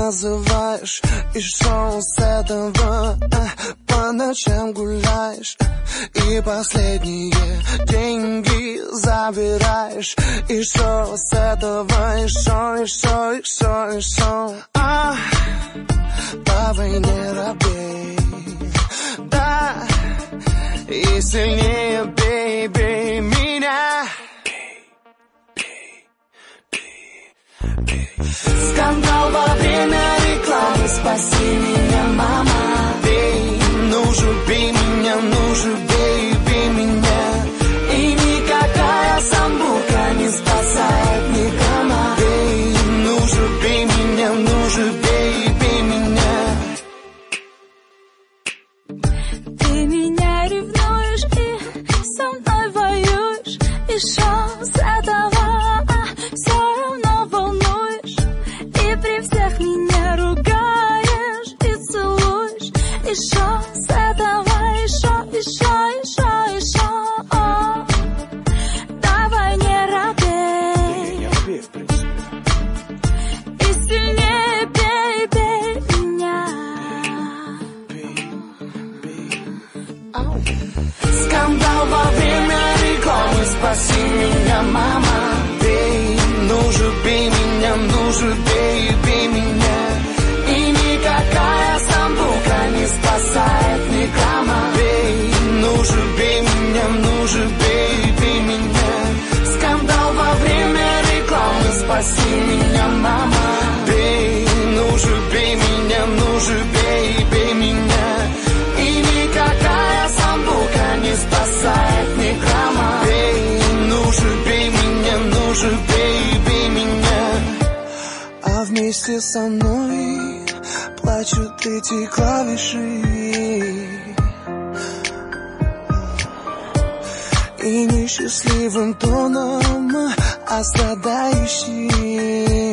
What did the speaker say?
называешь, и что с этого? По ночам гуляешь, и последние деньги забираешь, и что с этого? И что? Давай не робей, да, и сильнее бей меня. Скандал во время рекламы, спаси меня, мама. Бей, ну же бей меня, ну же бей меня. И никакая самбука не спасает никому. Бей, ну же бей меня, ну же бей меня. Ты меня ревнуешь и со мной воюешь, и что с этого? Все равно волнуешь, и при всех меня ругаешь и целуешь. И что с этого? Еще. Давай не робей, и сильнее бей меня. Скандал во время рекламы, спаси меня, мама. Бей, ну же бей меня, ну же бей меня. И никакая самбука не спасает никому. Бей, ну же бей меня, ну же бей меня. Скандал во время рекламы, спаси меня, мама. Бей, ну же бей меня, ну же бей меня. И никакая самбука не спасает никому. Бей, ну же бей меня, ну же бей меня. А вместе со мной плачут эти клавиши, и несчастливым тоном, а страдающим